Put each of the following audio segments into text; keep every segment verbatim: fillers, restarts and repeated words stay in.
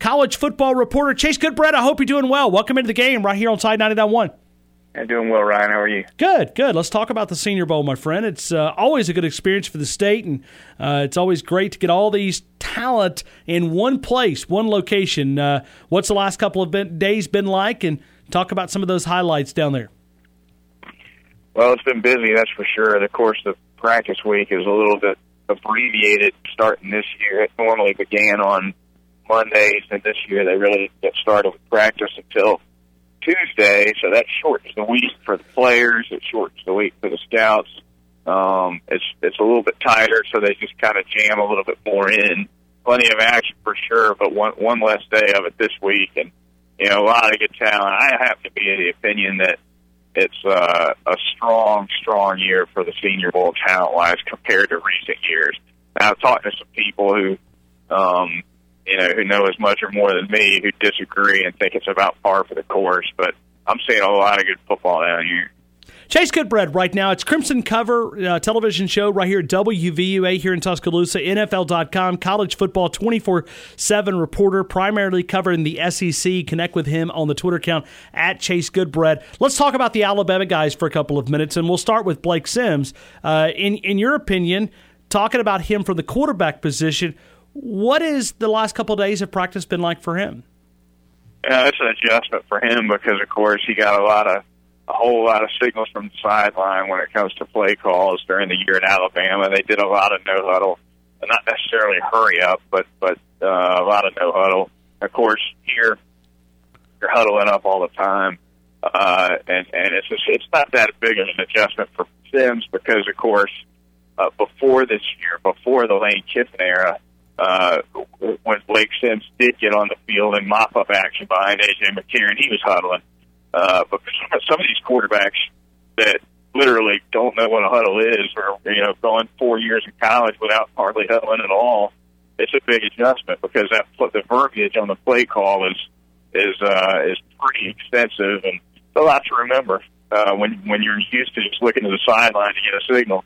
college football reporter. Chase Goodbread, I hope you're doing well. Welcome into the game right here on Tide ninety-nine point one. I'm doing well, Ryan. How are you? Good, good. Let's talk about the Senior Bowl, my friend. It's uh, always a good experience for the state, and uh, it's always great to get all these talent in one place, one location. Uh, what's the last couple of been, days been like, and talk about some of those highlights down there. Well, it's been busy, that's for sure. And of course, the practice week is a little bit abbreviated starting this year. It normally began on Mondays, and this year they really didn't get started with practice until Tuesday, so that shortens the week for the players. It shortens the week for the scouts. Um, it's it's a little bit tighter, so they just kind of jam a little bit more in. Plenty of action for sure, but one one less day of it this week, and you know a lot of good talent. I have to be of the opinion that it's uh, a strong, strong year for the Senior Bowl talent-wise compared to recent years. Now, I've talked to some people who. Um, you know, who know as much or more than me, who disagree and think it's about par for the course. But I'm seeing a lot of good football down here. Chase Goodbread right now. It's Crimson Cover, uh, television show right here at W V U A here in Tuscaloosa, N F L dot com, college football twenty-four seven reporter, primarily covering the S E C. Connect with him on the Twitter account, at Chase Goodbread. Let's talk about the Alabama guys for a couple of minutes, and we'll start with Blake Sims. Uh, in, in your opinion, talking about him from the quarterback position, what is the last couple of days of practice been like for him? Uh, it's an adjustment for him because, of course, he got a lot of a whole lot of signals from the sideline when it comes to play calls during the year at Alabama. They did a lot of no huddle, not necessarily hurry up, but but uh, a lot of no huddle. Of course, here you're huddling up all the time, uh, and and it's just, it's not that big of an adjustment for Sims because, of course, uh, before this year, before the Lane Kiffin era. Uh, when Blake Sims did get on the field in mop-up action behind A J McCarron, he was huddling. Uh, but for some, some of these quarterbacks that literally don't know what a huddle is, or you know, going four years in college without hardly huddling at all, it's a big adjustment because that the verbiage on the play call is is uh, is pretty extensive, and it's a lot to remember uh, when when you're used to just looking to the sideline to get a signal.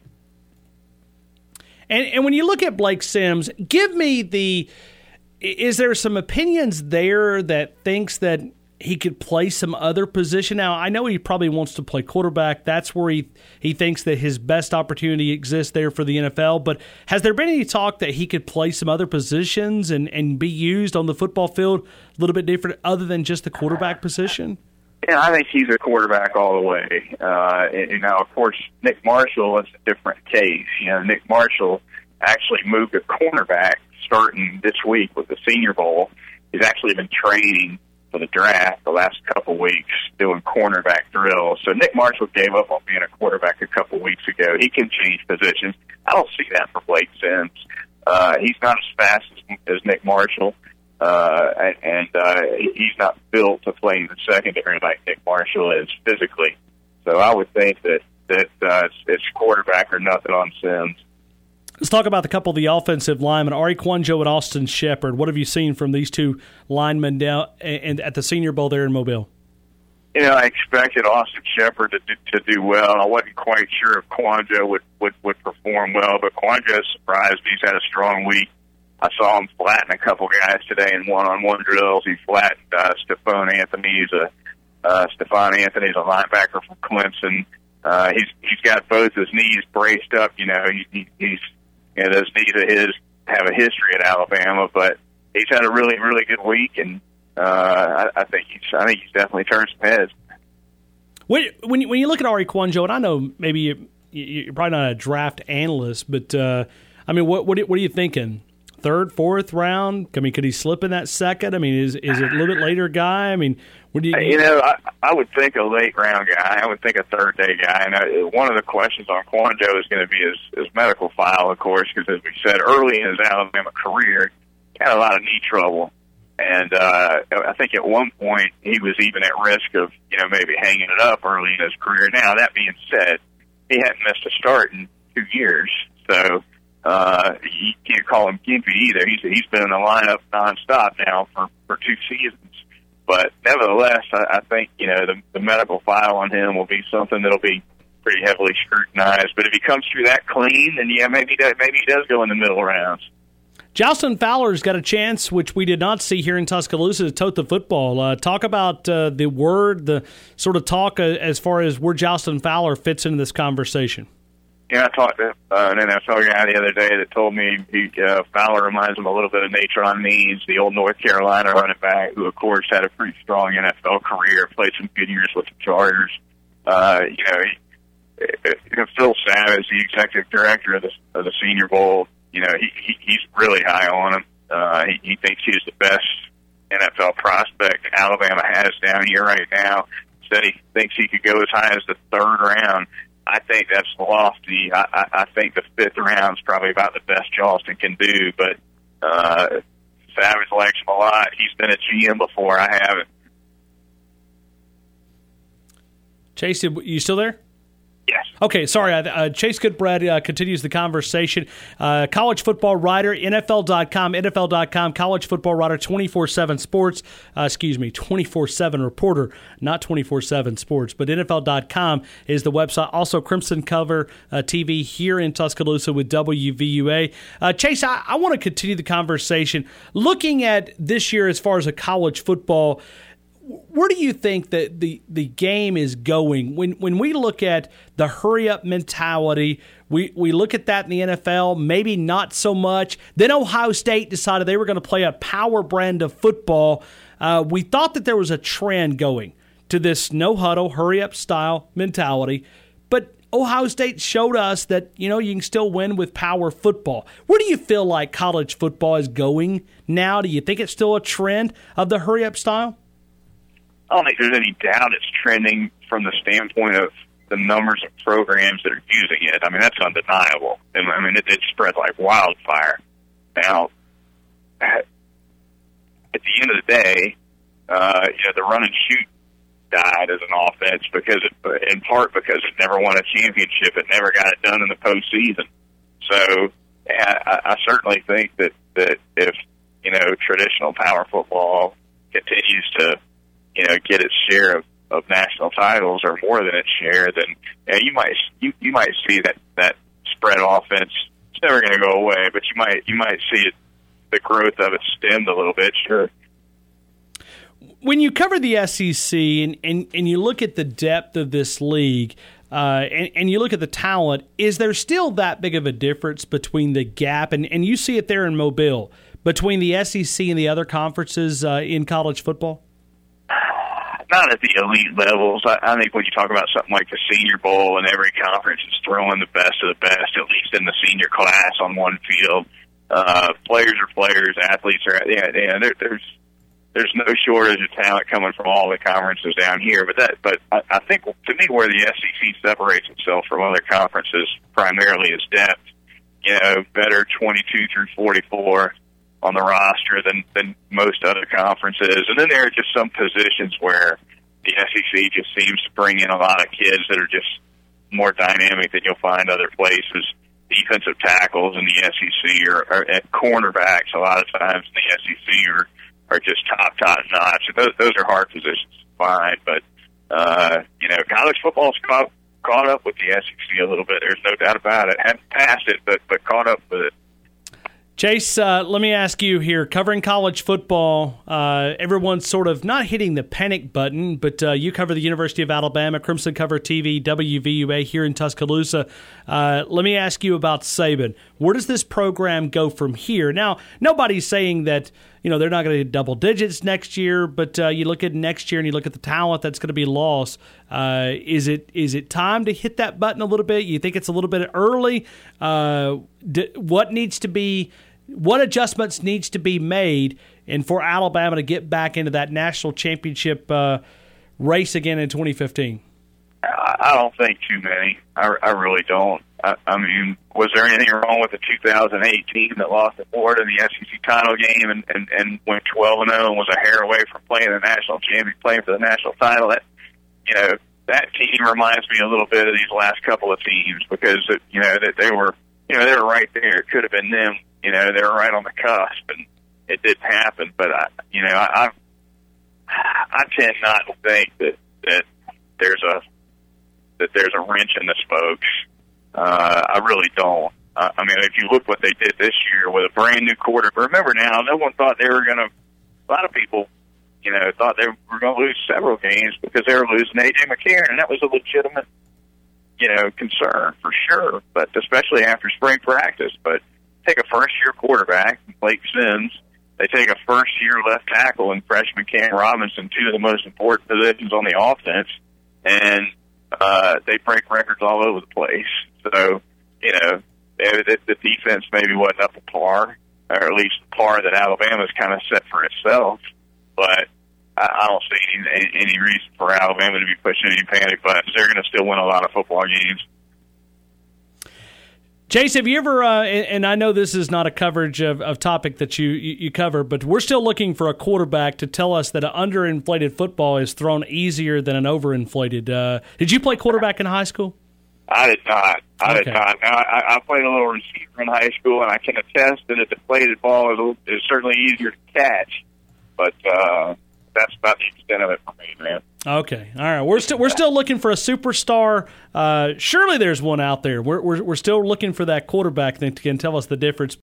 And, and when you look at Blake Sims, give me the – is there some opinions there that thinks that he could play some other position? Now, I know he probably wants to play quarterback. That's where he, he thinks that his best opportunity exists there for the N F L. But has there been any talk that he could play some other positions and, and be used on the football field a little bit different other than just the quarterback position? Yeah, I think he's a quarterback all the way. Uh, and, and now, of course, Nick Marshall is a different case. You know, Nick Marshall actually moved a cornerback starting this week with the Senior Bowl. He's actually been training for the draft the last couple weeks doing cornerback drills. So Nick Marshall gave up on being a quarterback a couple weeks ago. He can change positions. I don't see that for Blake Sims. Uh, he's not as fast as, as Nick Marshall. Uh, and uh, he's not built to play in the secondary like Nick Marshall is physically. So I would think that, that uh, it's, it's quarterback or nothing on Sims. Let's talk about the couple of the offensive linemen, Ari Kwanjo and Austin Shepard. What have you seen from these two linemen down and at the Senior Bowl there in Mobile? You know, I expected Austin Shepard to do, to do well. I wasn't quite sure if Kwanjo would, would, would perform well, but Kwanjo surprised me. He's had a strong week. I saw him flatten a couple guys today in one-on-one drills. He flattened uh, Stephon Anthony's a uh, Stephon Anthony's a linebacker from Clemson. Uh, he's he's got both his knees braced up. You know, he, he, he's you know those knees of his have a history at Alabama, but he's had a really really good week, and uh, I, I think he's I think he's definitely turned some heads. When when you, when you look at Ari Kwanjo, and I know maybe you, you're probably not a draft analyst, but uh, I mean, what what what are you thinking? Third, fourth round? I mean, could he slip in that second? I mean, is is it a little bit later guy? I mean, what do you? You know, I, I would think a late round guy. I would think a third day guy. And I, one of the questions on Kwanjo is going to be his, his medical file, of course, because as we said early in his Alabama career, he had a lot of knee trouble, and uh, I think at one point he was even at risk of you know maybe hanging it up early in his career. Now that being said, he hadn't missed a start in two years, so. Uh, you can't call him gimpy either. He's he's been in the lineup nonstop now for, for two seasons. But nevertheless, I, I think you know the, the medical file on him will be something that'll be pretty heavily scrutinized. But if he comes through that clean, then yeah, maybe that maybe he does go in the middle rounds. Jalston Fowler's got a chance, which we did not see here in Tuscaloosa, to tote the football. Uh, talk about uh, the word, the sort of talk uh, as far as where Jalston Fowler fits into this conversation. Yeah, I talked to uh, an N F L guy the other day that told me he, uh, Fowler reminds him a little bit of Natron Means, the old North Carolina running back, who, of course, had a pretty strong N F L career, played some good years with the Chargers. Uh, you know, he, he, Phil Savage, the executive director of the, of the Senior Bowl, you know, he, he he's really high on him. Uh, he, he thinks he's the best N F L prospect Alabama has down here right now. Said he thinks he could go as high as the third round. I think that's lofty. I, I, I think the fifth round is probably about the best Jalston can do, but uh, Savage likes him a lot. He's been a G M before. I haven't. Chase, you still there? Yes. Okay, sorry. Uh, Chase Goodbread uh, continues the conversation. Uh, college football writer, N F L dot com, N F L dot com, college football writer, twenty-four seven Sports, uh, excuse me, twenty-four seven reporter, not twenty-four seven Sports, but N F L dot com is the website. Also, Crimson Cover uh, T V here in Tuscaloosa with W V U A. Uh, Chase, I, I want to continue the conversation. Looking at this year as far as a college football, where do you think that the, the game is going? When when we look at the hurry-up mentality, we, we look at that in the N F L, maybe not so much. Then Ohio State decided they were going to play a power brand of football. Uh, we thought that there was a trend going to this no-huddle, hurry-up style mentality. But Ohio State showed us that, you know, you can still win with power football. Where do you feel like college football is going now? Do you think it's still a trend of the hurry-up style? I don't think there's any doubt it's trending from the standpoint of the numbers of programs that are using it. I mean, that's undeniable. And I mean, it, it spread like wildfire. Now, at, at the end of the day, uh, you know, the run and shoot died as an offense because, it, in part, because it never won a championship. It never got it done in the postseason. So, I, I certainly think that that if you know traditional power football continues to you know, get its share of, of national titles or more than its share, then you know, you might you, you might see that, that spread offense. It's never going to go away, but you might you might see it, the growth of it stemmed a little bit. Sure. When you cover the S E C and, and, and you look at the depth of this league, uh, and, and you look at the talent, is there still that big of a difference between the gap, and, and you see it there in Mobile, between the S E C and the other conferences uh, in college football? Not at the elite levels. I, I think when you talk about something like the Senior Bowl and every conference is throwing the best of the best, at least in the senior class on one field, uh, players are players, athletes are, yeah, yeah there, there's there's no shortage of talent coming from all the conferences down here. But that, but I, I think to me where the S E C separates itself from other conferences primarily is depth. You know, better twenty-two through forty-four on the roster than, than most other conferences. And then there are just some positions where the S E C just seems to bring in a lot of kids that are just more dynamic than you'll find other places. Defensive tackles in the S E C or, or at cornerbacks a lot of times in the S E C are, are just top, top notch. Those, those are hard positions to find. But, uh, you know, college football's caught, caught up with the S E C a little bit. There's no doubt about it. Haven't passed it, but, but caught up with it. Chase, uh, let me ask you here, covering college football, uh, everyone's sort of not hitting the panic button, but uh, you cover the University of Alabama, Crimson Cover T V, W V U A here in Tuscaloosa. Uh, let me ask you about Saban. Where does this program go from here? Now, nobody's saying that, you know, they're not going to hit double digits next year, but uh, you look at next year and you look at the talent that's going to be lost. Uh, is it is it time to hit that button a little bit? You think it's a little bit early? Uh, d- what needs to be, what adjustments needs to be made and for Alabama to get back into that national championship uh, race again in twenty fifteen? I don't think too many. I, I really don't. I, I mean, was there anything wrong with the two thousand eight team that lost to Florida in the S E C title game and, and, and went twelve and oh and was a hair away from playing the national champion, playing for the national title? That, you know, that team reminds me a little bit of these last couple of teams because, it, you know, that they were, you know, they were right there. It could have been them. You know, they were right on the cusp, and it didn't happen. But I, you know, I, I tend not to think that that there's a that there's a wrench in the spokes. Uh, I really don't. Uh, I mean, if you look what they did this year with a brand new quarterback. Remember now, no one thought they were going to. A lot of people, you know, thought they were going to lose several games because they were losing A J McCarron, and that was a legitimate, you know, concern for sure. But especially after spring practice. But take a first-year quarterback, Blake Sims. They take a first-year left tackle in freshman Cam Robinson, two of the most important positions on the offense, and uh, they break records all over the place. So, you know, the, the defense maybe wasn't up to par, or at least the par that Alabama's kind of set for itself. But I, I don't see any, any reason for Alabama to be pushing any panic buttons. They're going to still win a lot of football games. Chase, have you ever, uh, and I know this is not a coverage of, of topic that you, you, you cover, but we're still looking for a quarterback to tell us that an underinflated football is thrown easier than an overinflated. Uh, did you play quarterback in high school? I did not. I Okay. did not. Now, I, I played a little receiver in high school, and I can attest that a deflated ball is, a- is certainly easier to catch, but uh, that's about the extent of it for me, man. Okay, all right. We're still we're still looking for a superstar. Uh, surely there's one out there. We're we're we're still looking for that quarterback that can tell us the difference